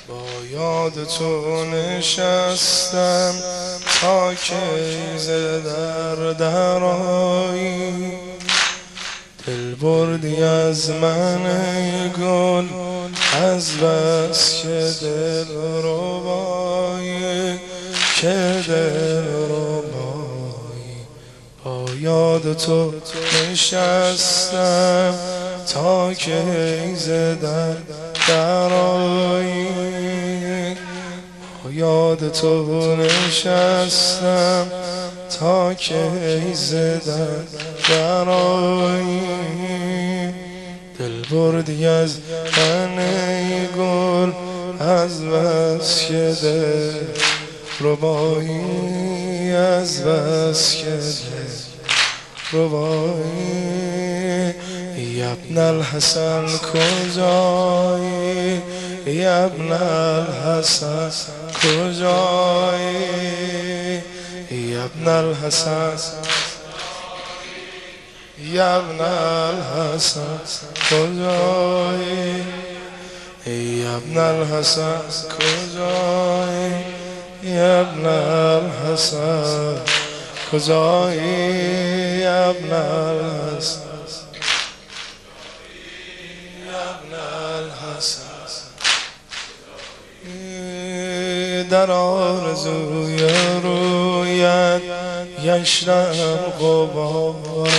با یاد تو نشستم تا کی ز در آیی. دل بردی از من ای گل از بس که دل ربایی، که دل ربایی. با یاد تو نشستم تا کی ز در آیی. با یاد تو نشستم تا کی ز در آیی. دل بردی از من ای گل از بس که دل ربایی، از بس که دل ربایی. یا ابن الحسن کجایی، یا ابن الحسن کجایی، یا ابن الحسن، یا ابن الحسن کجایی، یا ابن الحسن کجایی، یا ابن الحسن کجایی، یا ابن الحسن، یا ابن الحسن. در آرزوی رویت گشتم غبار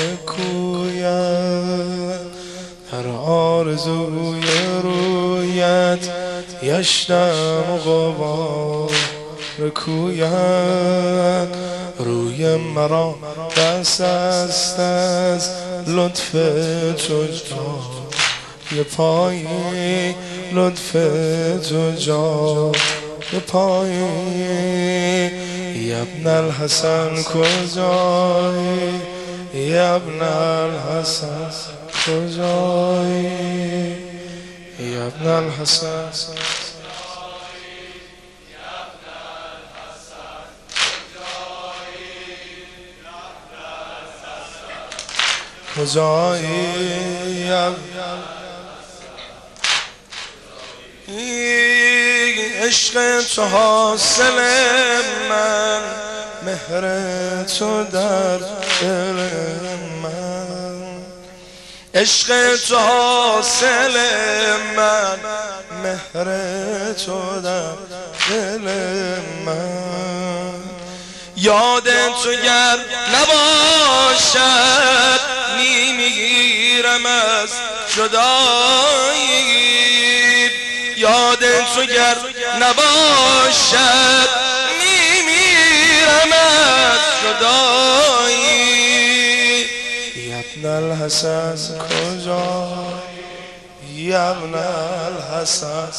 کویت، در آرزوی رویت گشتم غبار کویت. روی مرا بس است از لطف تو جای پایی، لطف تو جای پایی. یا ابن الحسن کجایی، یا ابن الحسن کجایی، یا ابن الحسن کجایی. عشق تو حاصل من، مهر تو در دل من. عشق تو حاصل من، مهر تو در دل من. یاد تو گر نباشد میمیرم از جدایی. یاد تو گر نباشد میمیرم از جدایی. یا ابن الحسن کجایی، یا ابن الحسن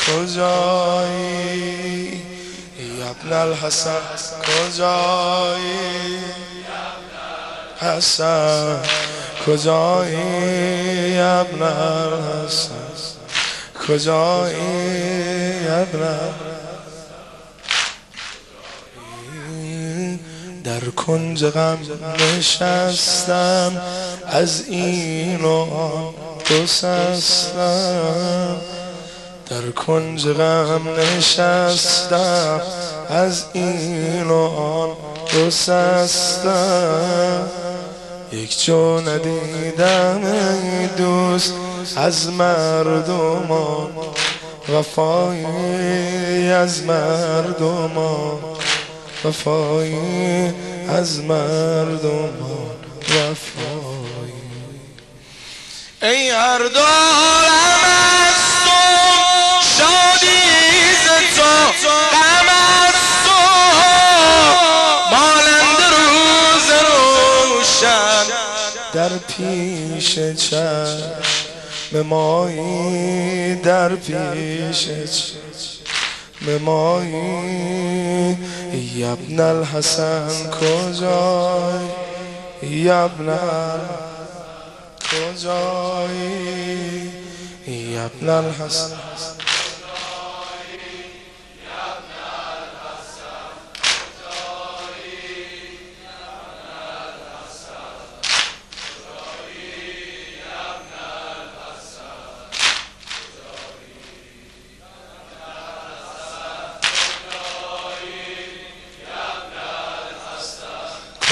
کجایی، یا ابن الحسن کجایی، حسن کجایی، یا ابن الحسن کجایی، یا ابن. در کنج غم نشستم از این و آن گسستم. در کنج غم نشستم از این و آن گسستم. یک جو ندیدم ای دوست از مردمان، وفایی از مردمان، وفایی از مردمان، وفایی. ای هر دو عالم از تو شادی ز تو، غم از تو مانند روز روشن در پیش چشم مایی، در پیش چشم مایی. یا ابن الحسن کجایی، یا ابن کجایی، یا ابن الحسن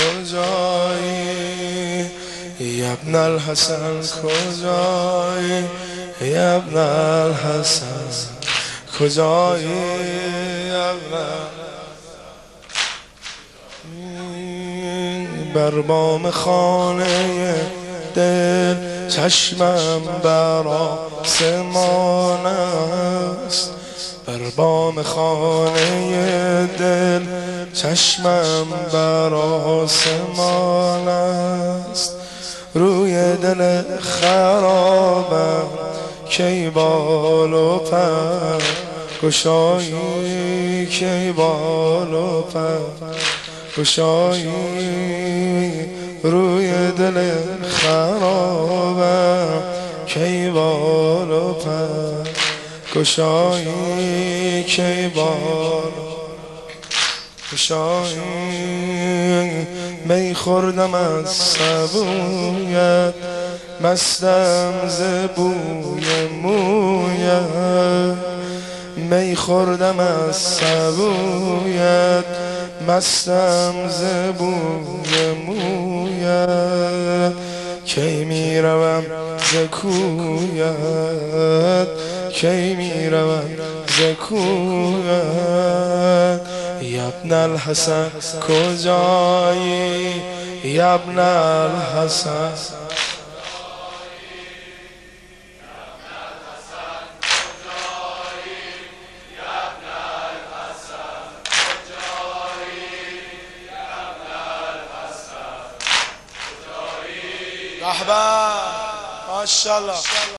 کجایی یا ابن الحسن کجایی یا ابن الحسن کجایی یا ابن بر بام خانه دل چشمم بر آسمان است بر بام خانه دل چشمم بر آسمان است روی دل خرابم کی بال و پر گشایی کی بال و پر گشایی روی دل خرابم کی بال و پر گشایی کی بال گشایی می خوردم از سبویت مستم ز بوی مویت می خوردم از سبویت مستم ز بوی مویت کی می روم ز کویت کی می روم ز کویت یا ابن الحسن کجایی یا ابن الحسن رهبر ماشاءالله.